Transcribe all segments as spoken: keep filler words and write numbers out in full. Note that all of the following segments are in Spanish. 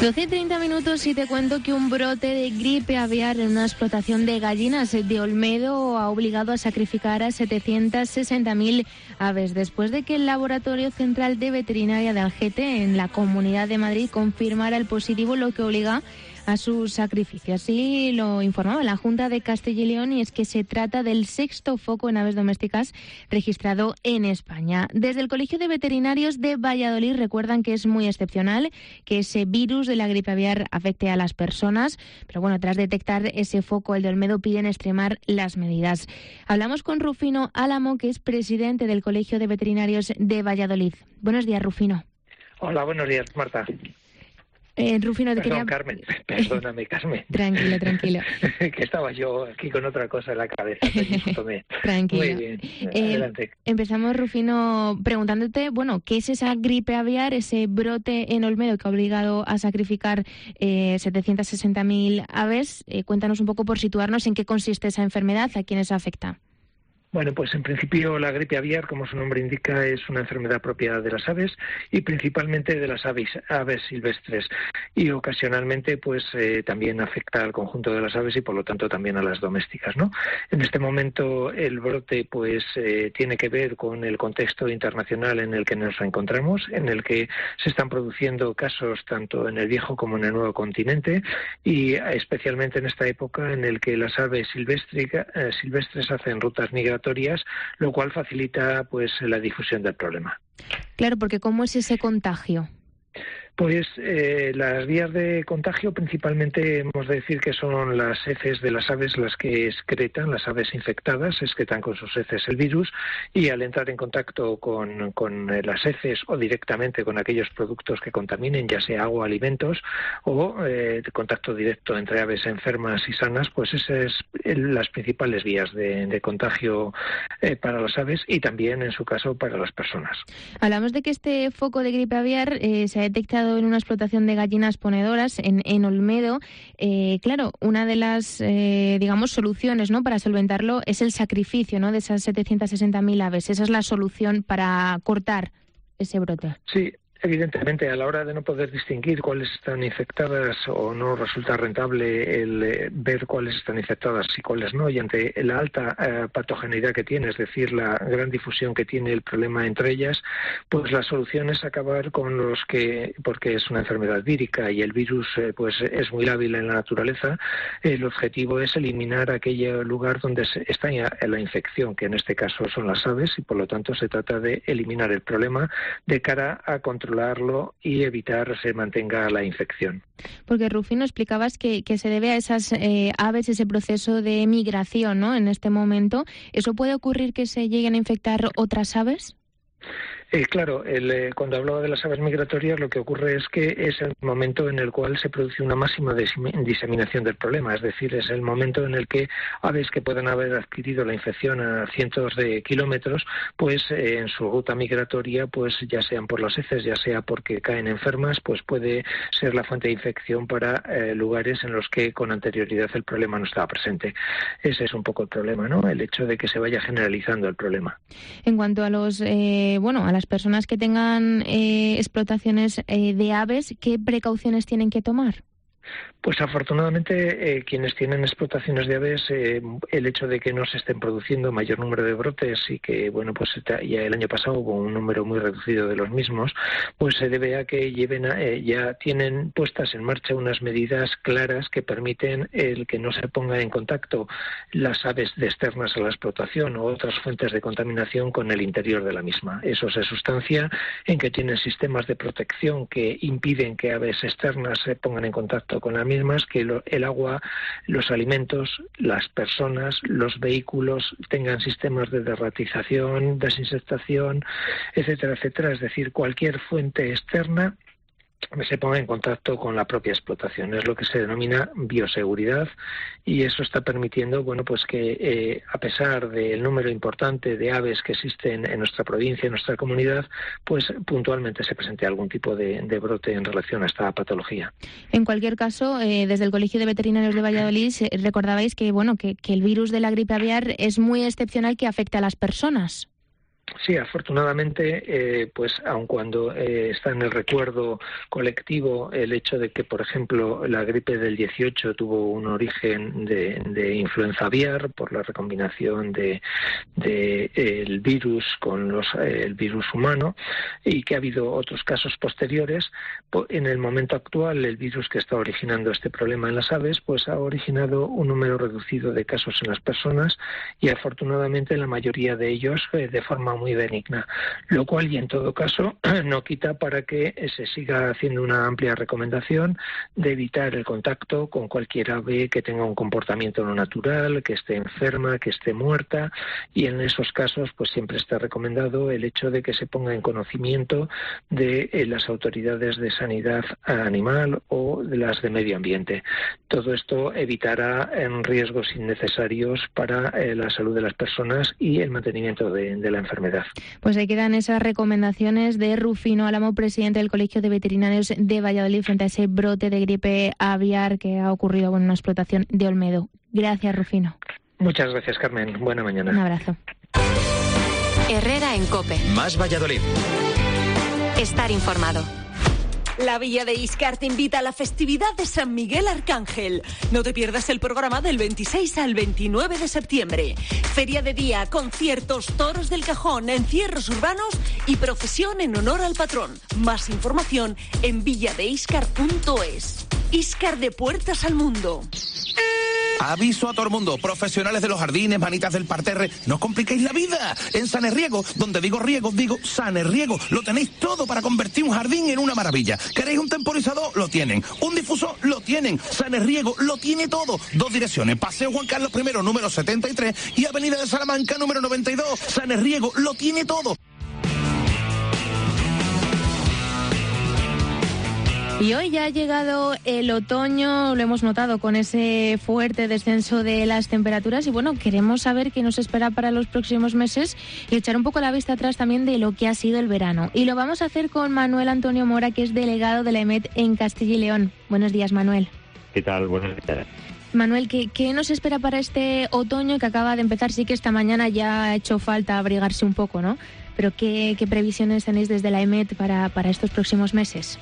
doce y treinta minutos y te cuento que un brote de gripe aviar en una explotación de gallinas de Olmedo ha obligado a sacrificar a setecientas sesenta mil aves después de que el Laboratorio Central de Veterinaria de Algete en la Comunidad de Madrid confirmara el positivo, lo que obliga a su sacrificio. Así lo informaba la Junta de Castilla y León, y es que se trata del sexto foco en aves domésticas registrado en España. Desde el Colegio de Veterinarios de Valladolid recuerdan que es muy excepcional que ese virus de la gripe aviar afecte a las personas, pero bueno, tras detectar ese foco, el de Olmedo, piden extremar las medidas. Hablamos con Rufino Álamo, que es presidente del Colegio de Veterinarios de Valladolid. Buenos días, Rufino. Hola, buenos días, Marta. Eh, Rufino, te Perdón, quería... Carmen, perdóname, Carmen. Tranquilo, tranquilo. Que estaba yo aquí con otra cosa en la cabeza. Tranquilo. Muy bien, eh, adelante. Empezamos, Rufino, preguntándote, bueno, ¿qué es esa gripe aviar, ese brote en Olmedo que ha obligado a sacrificar eh, setecientas sesenta mil aves? Eh, cuéntanos un poco, por situarnos, en qué consiste esa enfermedad, a quiénes afecta. Bueno, pues en principio la gripe aviar, como su nombre indica, es una enfermedad propia de las aves y principalmente de las aves, aves silvestres, y ocasionalmente pues eh, también afecta al conjunto de las aves y por lo tanto también a las domésticas, ¿no? En este momento el brote pues eh, tiene que ver con el contexto internacional en el que nos encontramos, en el que se están produciendo casos tanto en el viejo como en el nuevo continente, y especialmente en esta época en el que las aves silvestres, eh, silvestres hacen rutas migratorias, lo cual facilita pues la difusión del problema. Claro, porque ¿cómo es ese contagio? Pues eh, las vías de contagio principalmente hemos de decir que son las heces de las aves las que excretan, las aves infectadas excretan con sus heces el virus, y al entrar en contacto con, con las heces o directamente con aquellos productos que contaminen, ya sea agua, alimentos o eh, contacto directo entre aves enfermas y sanas, pues esas son las principales vías de, de contagio eh, para las aves y también en su caso para las personas. Hablamos de que este foco de gripe aviar eh, se ha detectado en una explotación de gallinas ponedoras en, en Olmedo. Eh, claro, una de las, eh, digamos, soluciones, ¿no?, para solventarlo es el sacrificio, ¿no?, de esas setecientas sesenta mil aves. Esa es la solución para cortar ese brote. Sí. Evidentemente, a la hora de no poder distinguir cuáles están infectadas o no resulta rentable el eh, ver cuáles están infectadas y cuáles no, y ante la alta eh, patogeneidad que tiene, es decir, la gran difusión que tiene el problema entre ellas, pues la solución es acabar con los que, porque es una enfermedad vírica y el virus eh, pues es muy lábil en la naturaleza, el objetivo es eliminar aquel lugar donde se está la infección, que en este caso son las aves, y por lo tanto se trata de eliminar el problema de cara a controlar y evitar se mantenga la infección. Porque, Rufino, explicabas que, que se debe a esas eh, aves ese proceso de migración, ¿no?, en este momento. ¿Eso puede ocurrir que se lleguen a infectar otras aves? Eh, claro, el, eh, cuando hablaba de las aves migratorias, lo que ocurre es que es el momento en el cual se produce una máxima diseminación del problema, es decir, es el momento en el que aves que puedan haber adquirido la infección a cientos de kilómetros, pues eh, en su ruta migratoria, pues ya sean por las heces, ya sea porque caen enfermas, pues puede ser la fuente de infección para eh, lugares en los que con anterioridad el problema no estaba presente. Ese es un poco el problema, ¿no?, el hecho de que se vaya generalizando el problema. En cuanto a los, eh, bueno, a las personas que tengan eh, explotaciones eh, de aves, ¿qué precauciones tienen que tomar? Pues afortunadamente eh, quienes tienen explotaciones de aves, eh, el hecho de que no se estén produciendo mayor número de brotes y que, bueno, pues ya el año pasado hubo un número muy reducido de los mismos, pues se debe a que lleven a, eh, ya tienen puestas en marcha unas medidas claras que permiten el que no se ponga en contacto las aves de externas a la explotación o otras fuentes de contaminación con el interior de la misma. Eso se sustancia en que tienen sistemas de protección que impiden que aves externas se pongan en contacto con las mismas, que lo, el agua, los alimentos, las personas, los vehículos tengan sistemas de derratización, desinsectación, etcétera, etcétera. Es decir, cualquier fuente externa se ponga en contacto con la propia explotación. Es lo que se denomina bioseguridad, y eso está permitiendo, bueno, pues que eh, a pesar del número importante de aves que existen en nuestra provincia, en nuestra comunidad, pues puntualmente se presente algún tipo de, de brote en relación a esta patología. En cualquier caso, eh, desde el Colegio de Veterinarios de Valladolid eh, recordabais que, bueno, que, que el virus de la gripe aviar es muy excepcional que afecte a las personas. Sí, afortunadamente, eh, pues aun cuando eh, está en el recuerdo colectivo el hecho de que, por ejemplo, la gripe del dieciocho tuvo un origen de, de influenza aviar por la recombinación de, de eh, el virus con los, eh, el virus humano, y que ha habido otros casos posteriores, pues, en el momento actual el virus que está originando este problema en las aves pues ha originado un número reducido de casos en las personas, y afortunadamente la mayoría de ellos eh, de forma muy benigna, lo cual y en todo caso no quita para que se siga haciendo una amplia recomendación de evitar el contacto con cualquier ave que tenga un comportamiento no natural, que esté enferma, que esté muerta, y en esos casos pues siempre está recomendado el hecho de que se ponga en conocimiento de eh, las autoridades de sanidad animal o de las de medio ambiente. Todo esto evitará en riesgos innecesarios para eh, la salud de las personas y el mantenimiento de, de la enfermedad. Pues ahí quedan esas recomendaciones de Rufino Álamo, presidente del Colegio de Veterinarios de Valladolid, frente a ese brote de gripe aviar que ha ocurrido en una explotación de Olmedo. Gracias, Rufino. Muchas gracias, Carmen. Buena mañana. Un abrazo. Herrera en COPE. Más Valladolid. Estar informado. La Villa de Íscar te invita a la festividad de San Miguel Arcángel. No te pierdas el programa del veintiséis al veintinueve de septiembre. Feria de día, conciertos, toros del cajón, encierros urbanos y procesión en honor al patrón. Más información en villadeiscar punto es. Íscar, de puertas al mundo. Aviso a todo el mundo, profesionales de los jardines, manitas del parterre, no os compliquéis la vida. En Sanerriego, donde digo riego, digo Sanerriego, lo tenéis todo para convertir un jardín en una maravilla. ¿Queréis un temporizador? Lo tienen. ¿Un difusor? Lo tienen. Sanerriego lo tiene todo. Dos direcciones, Paseo Juan Carlos primero, número setenta y tres, y Avenida de Salamanca, número noventa y dos. Sanerriego lo tiene todo. Y hoy ya ha llegado el otoño, lo hemos notado con ese fuerte descenso de las temperaturas, y bueno, queremos saber qué nos espera para los próximos meses y echar un poco la vista atrás también de lo que ha sido el verano. Y lo vamos a hacer con Manuel Antonio Mora, que es delegado de la E M E T en Castilla y León. Buenos días, Manuel. ¿Qué tal? Buenos días. Manuel, ¿qué, qué nos espera para este otoño que acaba de empezar? Sí que esta mañana ya ha hecho falta abrigarse un poco, ¿no? Pero ¿qué, qué previsiones tenéis desde la E M E T para, para estos próximos meses?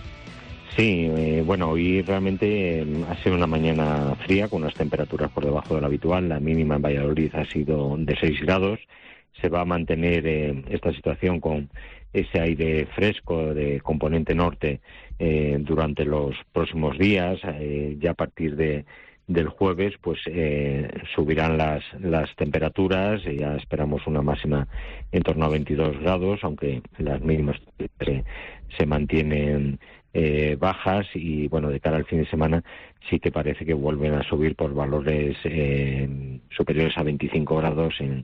Sí, eh, bueno, hoy realmente eh, ha sido una mañana fría con unas temperaturas por debajo de lo habitual. La mínima en Valladolid ha sido de seis grados. Se va a mantener eh, esta situación con ese aire fresco de componente norte eh, durante los próximos días. Eh, ya a partir de del jueves pues eh, subirán las las temperaturas, y ya esperamos una máxima en torno a veintidós grados, aunque las mínimas se, se mantienen Eh, bajas, y bueno, de cara al fin de semana sí que parece que vuelven a subir por valores eh, superiores a veinticinco grados en,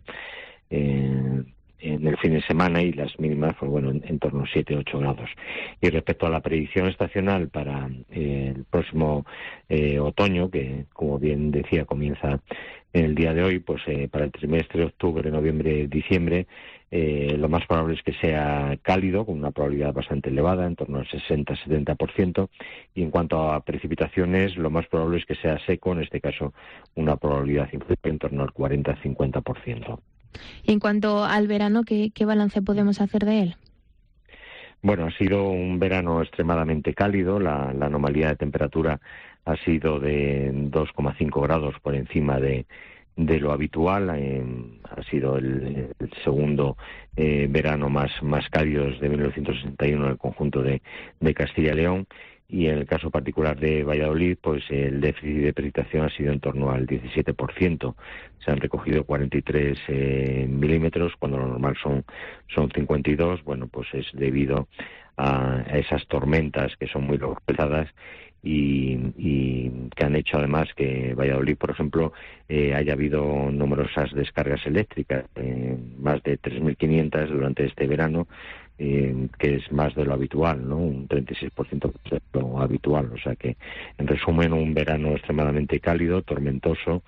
en, en el fin de semana, y las mínimas pues bueno en, en torno a siete a ocho grados. Y respecto a la predicción estacional para eh, el próximo eh, otoño, que como bien decía comienza en el día de hoy, pues eh, para el trimestre octubre, noviembre, diciembre, Eh, lo más probable es que sea cálido, con una probabilidad bastante elevada, en torno al sesenta a setenta por ciento, y en cuanto a precipitaciones, lo más probable es que sea seco, en este caso una probabilidad en torno al cuarenta a cincuenta por ciento. Y en cuanto al verano, ¿qué, qué balance podemos hacer de él? Bueno, ha sido un verano extremadamente cálido. La, la anomalía de temperatura ha sido de dos coma cinco grados por encima de de lo habitual. Eh, ha sido el, el segundo eh, verano más más cálido desde mil novecientos sesenta y uno en el conjunto de, de Castilla y León, y en el caso particular de Valladolid, pues el déficit de precipitación ha sido en torno al diecisiete por ciento. Se han recogido cuarenta y tres eh, milímetros, cuando lo normal son son cincuenta y dos. Bueno, pues es debido a, a esas tormentas que son muy localizadas, Y, y que han hecho además que Valladolid, por ejemplo, eh, haya habido numerosas descargas eléctricas, eh, más de tres mil quinientas durante este verano, eh, que es más de lo habitual, ¿no? Un treinta y seis por ciento de lo habitual. O sea que, en resumen, un verano extremadamente cálido, tormentoso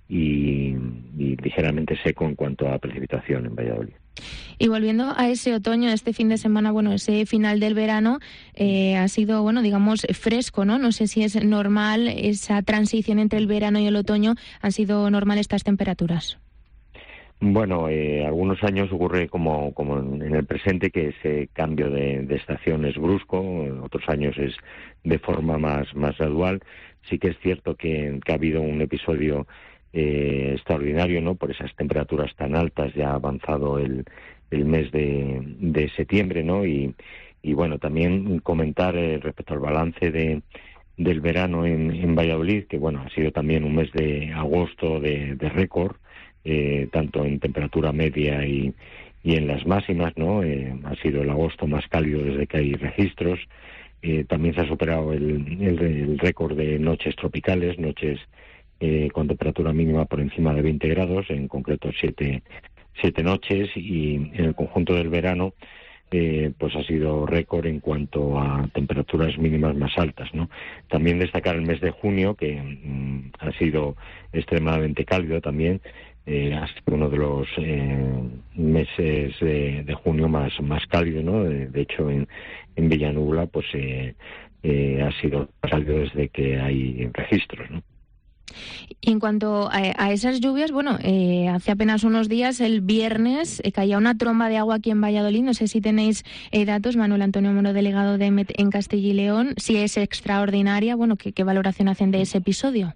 y, y ligeramente seco en cuanto a precipitación en Valladolid. Y volviendo a ese otoño, este fin de semana, bueno, ese final del verano eh, ha sido, bueno, digamos, fresco, ¿no? No sé si es normal esa transición entre el verano y el otoño. ¿Han sido normal estas temperaturas? Bueno, eh, algunos años ocurre como, como en el presente, que ese cambio de, de estación es brusco, en otros años es de forma más, más gradual. Sí que es cierto que, que ha habido un episodio eh, extraordinario, ¿no? Por esas temperaturas tan altas, ya ha avanzado el, el mes de, de septiembre, ¿no? Y, y bueno, también comentar eh, respecto al balance de del verano en, en Valladolid, que bueno, ha sido también un mes de agosto de, de récord, eh, tanto en temperatura media y, y en las máximas, ¿no? Eh, ha sido el agosto más cálido desde que hay registros. Eh, también se ha superado el, el, el récord de noches tropicales, noches eh, con temperatura mínima por encima de veinte grados, en concreto siete, siete noches, y en el conjunto del verano Eh, pues ha sido récord en cuanto a temperaturas mínimas más altas, ¿no? También destacar el mes de junio, que mm, ha sido extremadamente cálido también, eh, ha sido uno de los eh, meses de, de junio más más cálido, ¿no? De, de hecho, en, en Villanueva, pues eh, eh, ha sido cálido desde que hay registros, ¿no? Y en cuanto a, a esas lluvias, bueno, eh, hace apenas unos días, el viernes, eh, caía una tromba de agua aquí en Valladolid. No sé si tenéis eh, datos, Manuel Antonio Moro, delegado de M E T en Castilla y León, si es extraordinaria. Bueno, ¿qué, qué valoración hacen de ese episodio?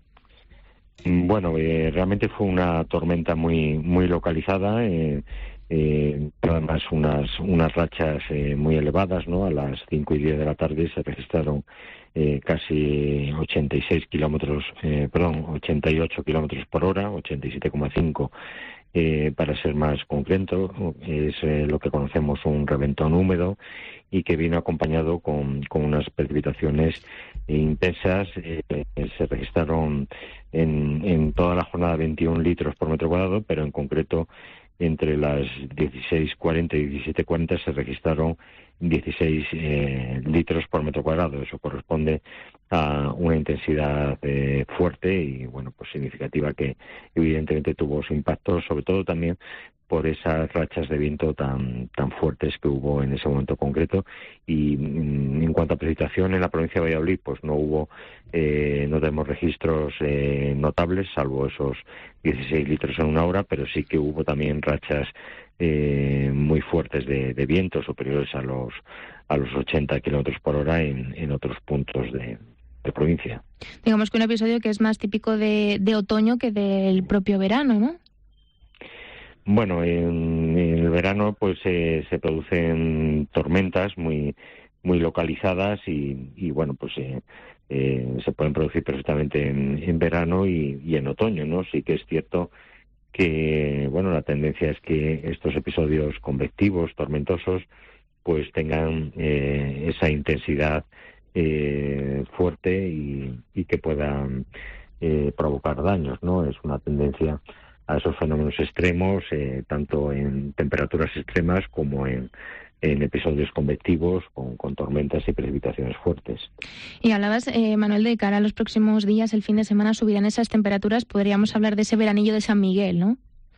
Bueno, eh, realmente fue una tormenta muy muy localizada, eh, eh, además unas unas rachas eh, muy elevadas, ¿no? A las cinco y diez de la tarde se registraron Eh, casi ochenta y seis kilómetros, eh, perdón, ochenta y ocho kilómetros por hora, ochenta y siete coma cinco eh, para ser más concreto. Es eh, lo que conocemos un reventón húmedo y que vino acompañado con, con unas precipitaciones intensas. Eh, se registraron en, en toda la jornada veintiún litros por metro cuadrado, pero en concreto entre las dieciséis cuarenta y diecisiete cuarenta se registraron dieciséis eh, litros por metro cuadrado. Eso corresponde a una intensidad eh, fuerte y, bueno, pues significativa, que evidentemente tuvo su impacto, sobre todo también por esas rachas de viento tan tan fuertes que hubo en ese momento concreto. Y mm, en cuanto a precipitación en la provincia de Valladolid, pues no hubo, eh, no tenemos registros eh, notables, salvo esos dieciséis litros en una hora, pero sí que hubo también rachas eh, muy fuertes de, de viento, superiores a los a los ochenta kilómetros por hora en, en otros puntos de, de provincia. Digamos que un episodio que es más típico de, de otoño que del propio verano, ¿no? Bueno, en, en el verano pues eh, se producen tormentas muy muy localizadas y, y bueno, pues eh, eh, se pueden producir perfectamente en, en verano y, y en otoño, ¿no? Sí que es cierto que, bueno, la tendencia es que estos episodios convectivos, tormentosos, pues tengan eh, esa intensidad eh, fuerte y, y que puedan eh, provocar daños, ¿no? Es una tendencia a esos fenómenos extremos, eh, tanto en temperaturas extremas como en, en episodios convectivos con, con tormentas y precipitaciones fuertes. Y hablabas, eh, Manuel, de cara a los próximos días, el fin de semana subirán esas temperaturas. Podríamos hablar de ese veranillo de San Miguel, ¿no?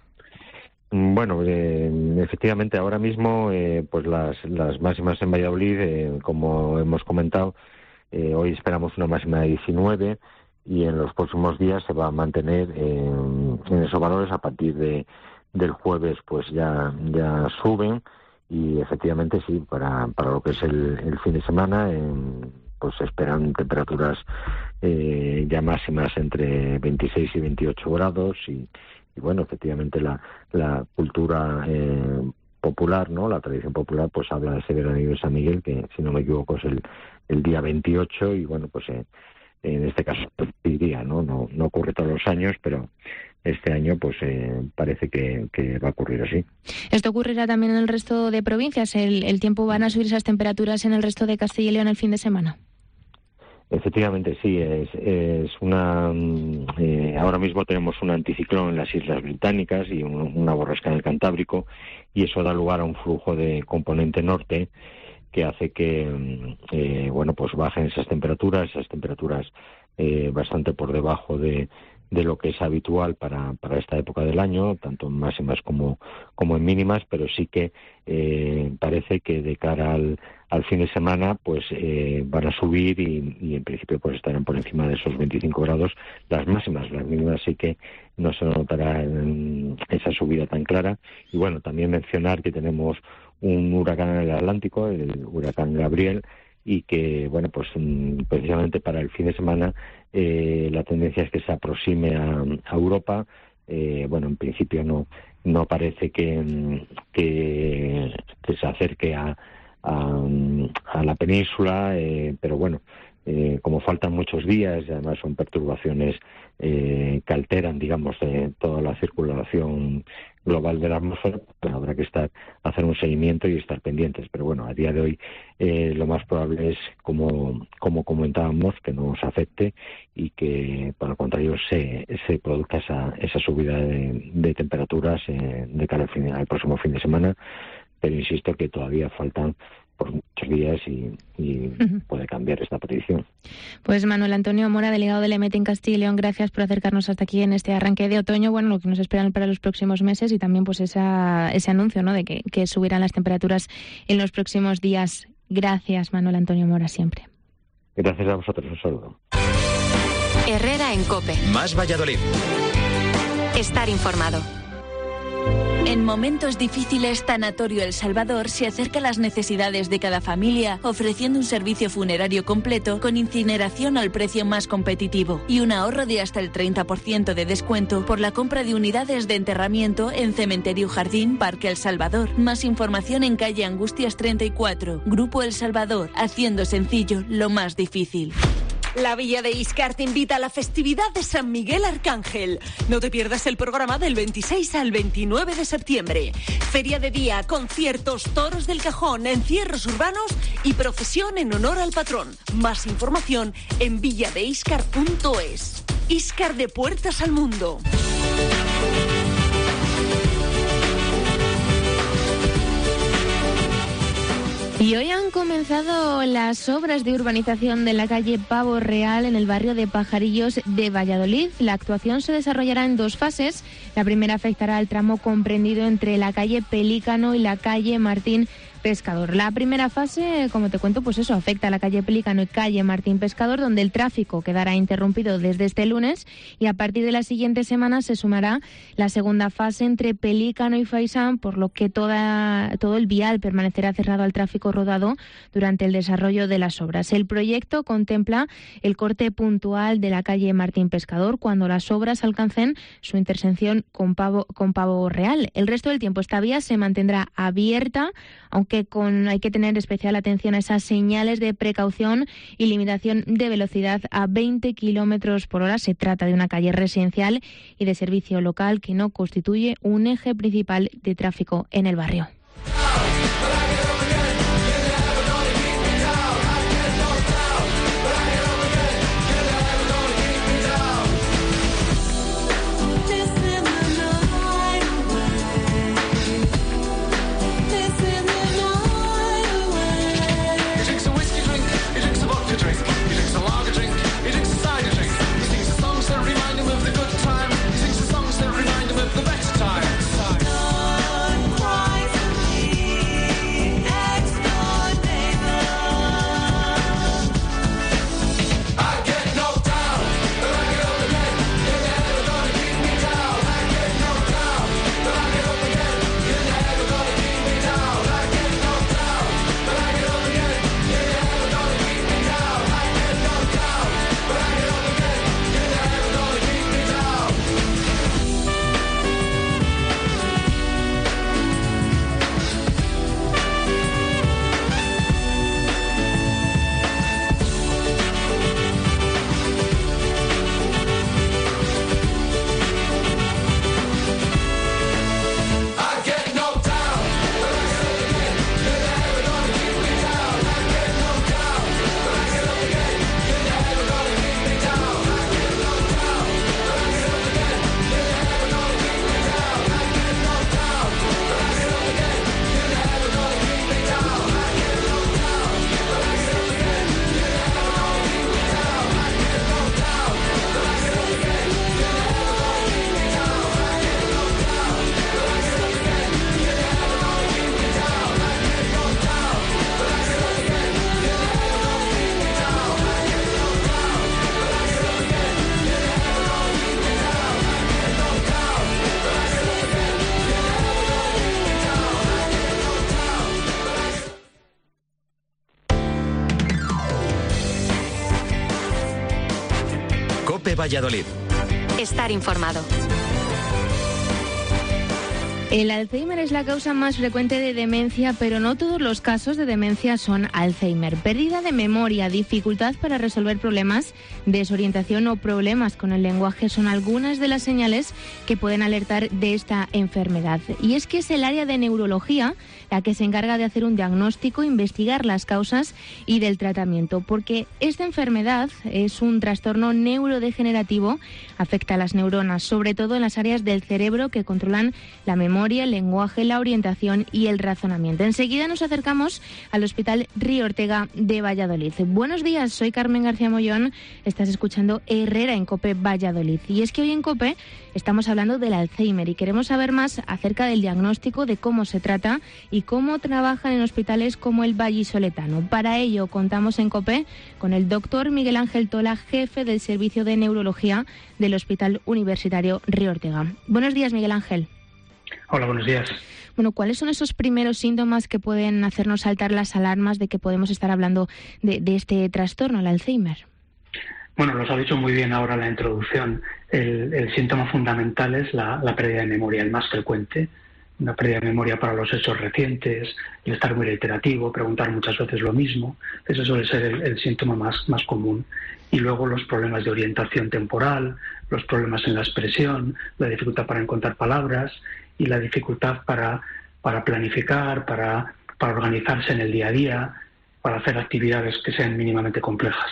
Bueno, eh, efectivamente, ahora mismo eh, pues las, las máximas en Valladolid, eh, como hemos comentado, eh, hoy esperamos una máxima de diecinueve, y en los próximos días se va a mantener eh, en esos valores. A partir de del jueves pues ya ya suben, y efectivamente sí, para para lo que es el, el fin de semana eh, pues se esperan temperaturas eh, ya máximas entre veintiséis y veintiocho grados, y, y bueno, efectivamente la la cultura eh, popular, ¿no? La tradición popular pues habla de ese veranillo de San Miguel, que si no me equivoco es el el día veintiocho, y bueno, pues eh, en este caso diría, ¿no? No, no ocurre todos los años, pero este año pues eh, parece que, que va a ocurrir así. ¿Esto ocurrirá también en el resto de provincias? ¿El, el tiempo van a subir esas temperaturas en el resto de Castilla y León el fin de semana? Efectivamente, sí. Es, es una eh, ahora mismo tenemos un anticiclón en las Islas Británicas y un, una borrasca en el Cantábrico, y eso da lugar a un flujo de componente norte que hace que eh, bueno, pues bajen esas temperaturas, esas temperaturas eh, bastante por debajo de, de lo que es habitual para, para esta época del año, tanto en máximas como, como en mínimas, pero sí que eh, parece que de cara al, al fin de semana pues eh, van a subir y, y en principio pues estarán por encima de esos veinticinco grados las máximas. Las mínimas sí que no se notará en esa subida tan clara. Y bueno, también mencionar que tenemos un huracán en el Atlántico, el huracán Gabriel, y que, bueno, pues precisamente para el fin de semana eh, la tendencia es que se aproxime a, a Europa. Eh, bueno, en principio no no parece que, que, que se acerque a, a, a la península, eh, pero bueno, eh, como faltan muchos días y además son perturbaciones eh, que alteran, digamos, eh, toda la circulación global de la atmósfera, pues habrá que estar hacer un seguimiento y estar pendientes. Pero bueno, a día de hoy eh, lo más probable es, como como comentábamos, que no nos afecte y que, por el contrario, se, se produzca esa, esa subida de, de temperaturas eh, de cara al, fin, al próximo fin de semana. Pero insisto que todavía faltan por muchos días y, y uh-huh. puede cambiar esta predicción. Pues Manuel Antonio Mora, delegado del E M E T en Castilla y León, gracias por acercarnos hasta aquí en este arranque de otoño, bueno, lo que nos esperan para los próximos meses y también pues esa, ese anuncio, ¿no?, de que, que subirán las temperaturas en los próximos días. Gracias, Manuel Antonio Mora, siempre. Gracias a vosotros, un saludo. Herrera en COPE. Más Valladolid. Estar informado. En momentos difíciles, Tanatorio El Salvador se acerca a las necesidades de cada familia, ofreciendo un servicio funerario completo con incineración al precio más competitivo y un ahorro de hasta el treinta por ciento de descuento por la compra de unidades de enterramiento en Cementerio Jardín Parque El Salvador. Más información en calle Angustias treinta y cuatro. Grupo El Salvador, haciendo sencillo lo más difícil. La Villa de Iscar te invita a la festividad de San Miguel Arcángel. No te pierdas el programa del veintiséis al veintinueve de septiembre. Feria de día, conciertos, toros del cajón, encierros urbanos y procesión en honor al patrón. Más información en villadeiscar punto es. Iscar, de puertas al mundo. Y hoy han comenzado las obras de urbanización de la calle Pavo Real en el barrio de Pajarillos de Valladolid. La actuación se desarrollará en dos fases. La primera afectará al tramo comprendido entre la calle Pelícano y la calle Martín Pescador. La primera fase, como te cuento, pues eso, afecta a la calle Pelícano y calle Martín Pescador, donde el tráfico quedará interrumpido desde este lunes, y a partir de la siguiente semana se sumará la segunda fase entre Pelícano y Faisán, por lo que toda, todo el vial permanecerá cerrado al tráfico rodado durante el desarrollo de las obras. El proyecto contempla el corte puntual de la calle Martín Pescador cuando las obras alcancen su intersección con Pavo, con Pavo Real. El resto del tiempo esta vía se mantendrá abierta, aunque que con, hay que tener especial atención a esas señales de precaución y limitación de velocidad a veinte kilómetros por hora. Se trata de una calle residencial y de servicio local que no constituye un eje principal de tráfico en el barrio. de Valladolid. Estar informado. El Alzheimer es la causa más frecuente de demencia, pero no todos los casos de demencia son Alzheimer. Pérdida de memoria, dificultad para resolver problemas, desorientación o problemas con el lenguaje son algunas de las señales que pueden alertar de esta enfermedad. Y es que es el área de neurología la que se encarga de hacer un diagnóstico, investigar las causas y del tratamiento, porque esta enfermedad es un trastorno neurodegenerativo, afecta a las neuronas, sobre todo en las áreas del cerebro que controlan la memoria, el lenguaje, la orientación y el razonamiento. Enseguida nos acercamos al Hospital Río Ortega de Valladolid. Buenos días, soy Carmen García Mollón, estás escuchando Herrera en COPE Valladolid. Y es que hoy en COPE estamos hablando del Alzheimer y queremos saber más acerca del diagnóstico, de cómo se trata y cómo trabajan en hospitales como el vallisoletano. Para ello contamos en COPE con el doctor Miguel Ángel Tola, jefe del Servicio de Neurología del Hospital Universitario Río Ortega. Buenos días, Miguel Ángel. Hola, buenos días. Bueno, ¿cuáles son esos primeros síntomas que pueden hacernos saltar las alarmas de que podemos estar hablando de, de este trastorno, el Alzheimer? Bueno, los ha dicho muy bien ahora en la introducción. El, el síntoma fundamental es la, la pérdida de memoria, el más frecuente. Una pérdida de memoria para los hechos recientes, el estar muy reiterativo, preguntar muchas veces lo mismo. Ese suele ser el, el síntoma más, más común. Y luego los problemas de orientación temporal, los problemas en la expresión, la dificultad para encontrar palabras y la dificultad para, para planificar, para, para organizarse en el día a día, para hacer actividades que sean mínimamente complejas.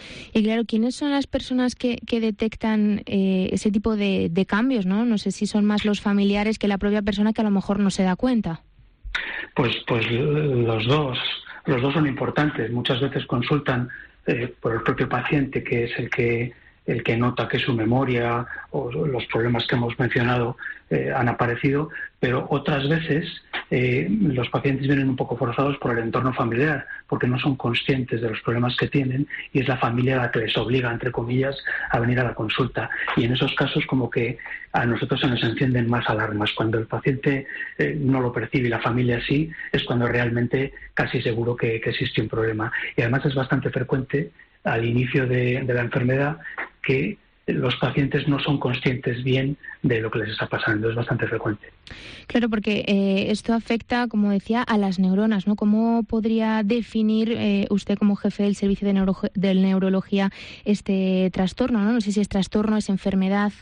Y claro, ¿quiénes son las personas que, que detectan eh, ese tipo de, de cambios, ¿no? No sé si son más los familiares que la propia persona que a lo mejor no se da cuenta. Pues, pues los dos, los dos son importantes. Muchas veces consultan eh, por el propio paciente, que es el que el que nota que su memoria o los problemas que hemos mencionado eh, han aparecido, pero otras veces eh, los pacientes vienen un poco forzados por el entorno familiar, porque no son conscientes de los problemas que tienen y es la familia la que les obliga, entre comillas, a venir a la consulta. Y en esos casos como que a nosotros se nos encienden más alarmas. Cuando el paciente eh, no lo percibe y la familia sí, es cuando realmente casi seguro que, que existe un problema. Y además es bastante frecuente al inicio de, de la enfermedad que los pacientes no son conscientes bien de lo que les está pasando. Es bastante frecuente. Claro, porque eh, esto afecta, como decía, a las neuronas, ¿no? ¿Cómo podría definir eh, usted como jefe del servicio de, neuro de neurología este trastorno, ¿no? No sé si es trastorno, es enfermedad.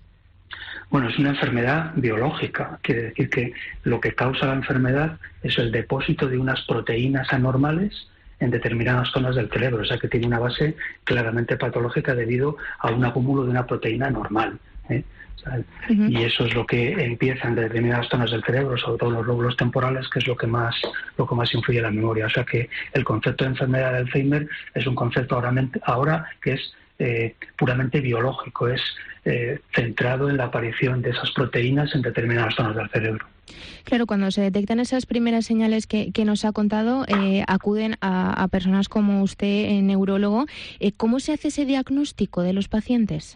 Bueno, es una enfermedad biológica. Quiere decir que lo que causa la enfermedad es el depósito de unas proteínas anormales en determinadas zonas del cerebro, o sea que tiene una base claramente patológica debido a un acúmulo de una proteína normal, ¿eh? O sea, uh-huh. Y eso es lo que empieza en determinadas zonas del cerebro, sobre todo los lóbulos temporales, que es lo que más lo que más influye en la memoria. O sea que el concepto de enfermedad de Alzheimer es un concepto ahora, ahora que es eh, puramente biológico, es eh, centrado en la aparición de esas proteínas en determinadas zonas del cerebro. Claro, cuando se detectan esas primeras señales que, que nos ha contado, eh, acuden a, a personas como usted, eh, neurólogo. Eh, ¿Cómo se hace ese diagnóstico de los pacientes?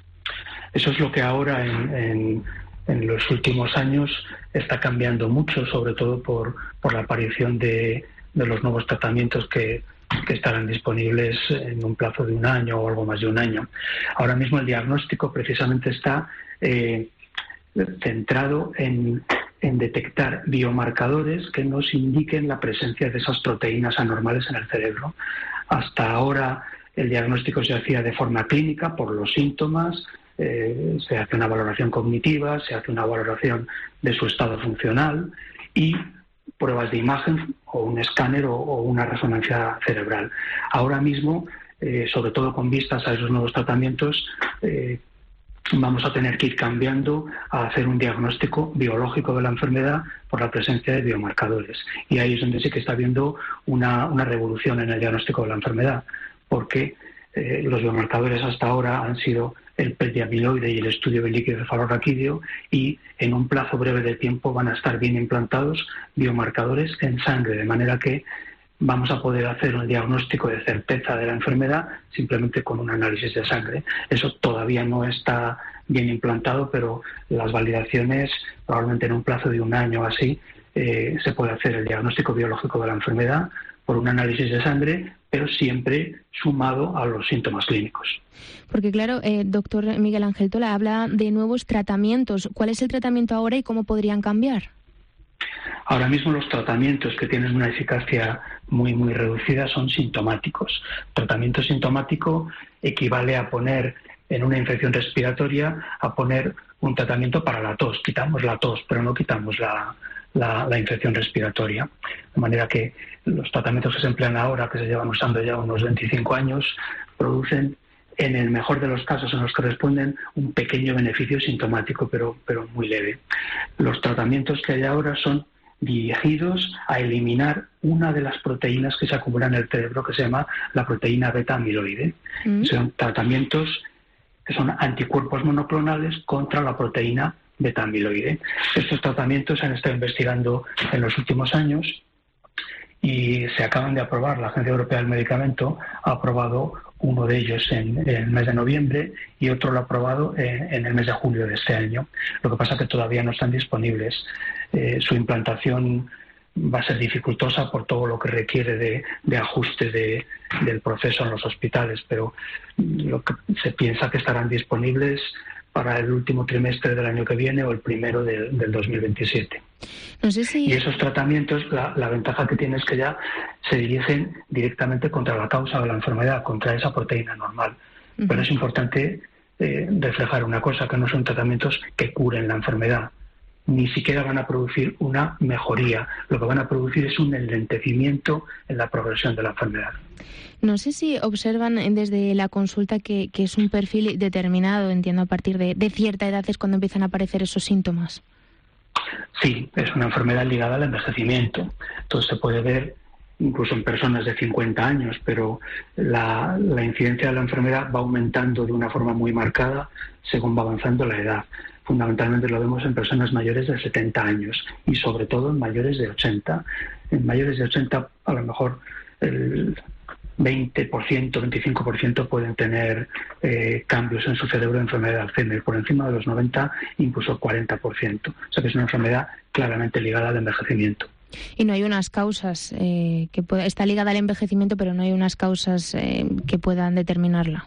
Eso es lo que ahora en, en, en los últimos años está cambiando mucho, sobre todo por, por la aparición de, de los nuevos tratamientos que, que estarán disponibles en un plazo de un año o algo más de un año. Ahora mismo el diagnóstico precisamente está eh, centrado en en detectar biomarcadores que nos indiquen la presencia de esas proteínas anormales en el cerebro. Hasta ahora el diagnóstico se hacía de forma clínica por los síntomas, eh, se hace una valoración cognitiva, se hace una valoración de su estado funcional y pruebas de imagen o un escáner o, o una resonancia cerebral. Ahora mismo, eh, sobre todo con vistas a esos nuevos tratamientos, eh, vamos a tener que ir cambiando a hacer un diagnóstico biológico de la enfermedad por la presencia de biomarcadores. Y ahí es donde sí que está habiendo una, una revolución en el diagnóstico de la enfermedad, porque eh, los biomarcadores hasta ahora han sido el P E T de amiloide y el estudio del líquido cefalorraquídeo, y en un plazo breve de tiempo van a estar bien implantados biomarcadores en sangre, de manera que vamos a poder hacer un diagnóstico de certeza de la enfermedad simplemente con un análisis de sangre. Eso todavía no está bien implantado, pero las validaciones, probablemente en un plazo de un año o así, eh, se puede hacer el diagnóstico biológico de la enfermedad por un análisis de sangre, pero siempre sumado a los síntomas clínicos. Porque claro, eh, doctor Miguel Ángel Tola habla de nuevos tratamientos. ¿Cuál es el tratamiento ahora y cómo podrían cambiar? Ahora mismo los tratamientos que tienen una eficacia muy, muy reducida son sintomáticos. Tratamiento sintomático equivale a poner en una infección respiratoria, a poner un tratamiento para la tos. Quitamos la tos, pero no quitamos la, la, la infección respiratoria. De manera que los tratamientos que se emplean ahora, que se llevan usando ya unos veinticinco años, producen, en el mejor de los casos en los que responden, un pequeño beneficio sintomático, pero, pero muy leve. Los tratamientos que hay ahora son dirigidos a eliminar una de las proteínas que se acumulan en el cerebro, que se llama la proteína beta-amiloide. Mm. Son tratamientos que son anticuerpos monoclonales contra la proteína beta-amiloide. Estos tratamientos se han estado investigando en los últimos años y se acaban de aprobar. La Agencia Europea del Medicamento ha aprobado uno de ellos en, en el mes de noviembre y otro lo ha aprobado en, en el mes de julio de este año. Lo que pasa es que todavía no están disponibles. Eh, su implantación va a ser dificultosa por todo lo que requiere de, de ajuste de, del proceso en los hospitales, pero lo que se piensa que estarán disponibles para el último trimestre del año que viene o el primero de, del dos mil veintisiete. No sé si... Y esos tratamientos, la, la ventaja que tiene es que ya se dirigen directamente contra la causa de la enfermedad, contra esa proteína normal. Uh-huh. Pero es importante eh, reflejar una cosa, que no son tratamientos que curen la enfermedad. Ni siquiera van a producir una mejoría. Lo que van a producir es un enlentecimiento en la progresión de la enfermedad. No sé si observan desde la consulta que, que es un perfil determinado, entiendo, a partir de, de cierta edad es cuando empiezan a aparecer esos síntomas. Sí, es una enfermedad ligada al envejecimiento. Entonces se puede ver incluso en personas de cincuenta años, pero la, la incidencia de la enfermedad va aumentando de una forma muy marcada según va avanzando la edad. Fundamentalmente lo vemos en personas mayores de setenta años y sobre todo en mayores de ochenta. En mayores de ochenta a lo mejor el veinte por ciento, veinticinco por ciento pueden tener eh, cambios en su cerebro de enfermedad de Alzheimer. Por encima de los noventa, incluso cuarenta por ciento. O sea que es una enfermedad claramente ligada al envejecimiento. Y no hay unas causas eh, que pueda, está ligada al envejecimiento, pero no hay unas causas eh, que puedan determinarla.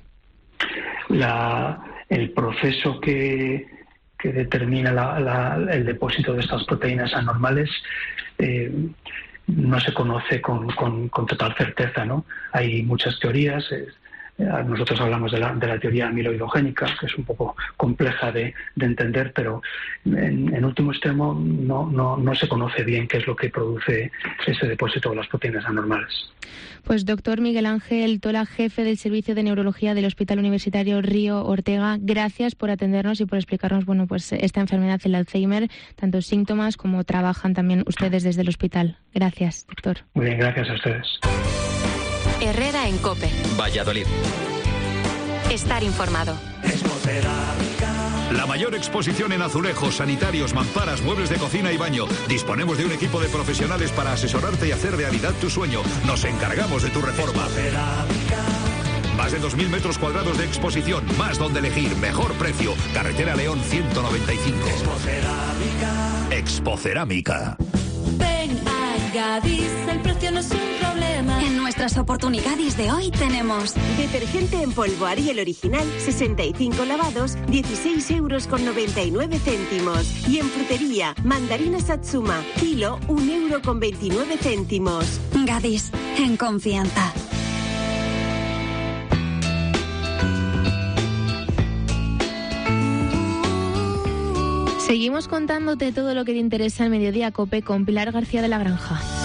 La, el proceso que, que determina la, la, el depósito de estas proteínas anormales eh, no se conoce con, con, con total certeza, ¿no? Hay muchas teorías. Eh, nosotros hablamos de la, de la teoría amiloidogénica, que es un poco compleja de, de entender, pero en, en último extremo no, no, no se conoce bien qué es lo que produce ese depósito de las proteínas anormales. Pues doctor Miguel Ángel Tola, jefe del Servicio de Neurología del Hospital Universitario Río Ortega, gracias por atendernos y por explicarnos bueno, pues esta enfermedad, el Alzheimer, tantos síntomas como trabajan también ustedes desde el hospital. Gracias, doctor. Muy bien, gracias a ustedes. Herrera en COPE. Valladolid. Estar informado. La mayor exposición en azulejos, sanitarios, mamparas, muebles de cocina y baño. Disponemos de un equipo de profesionales para asesorarte y hacer realidad tu sueño. Nos encargamos de tu reforma. Más de dos mil metros cuadrados de exposición, más donde elegir, mejor precio. Carretera León ciento noventa y cinco. Expocerámica. Expocerámica. Ven a Gadis, el precio no es un problema. En nuestras oportunidades de hoy tenemos detergente en polvo Ariel original, sesenta y cinco lavados, dieciséis euros con noventa y nueve céntimos. Y en frutería, mandarina Satsuma, kilo, un euro con veintinueve céntimos. Gadis, en confianza. Seguimos contándote todo lo que te interesa en Mediodía COPE con Pilar García de la Granja.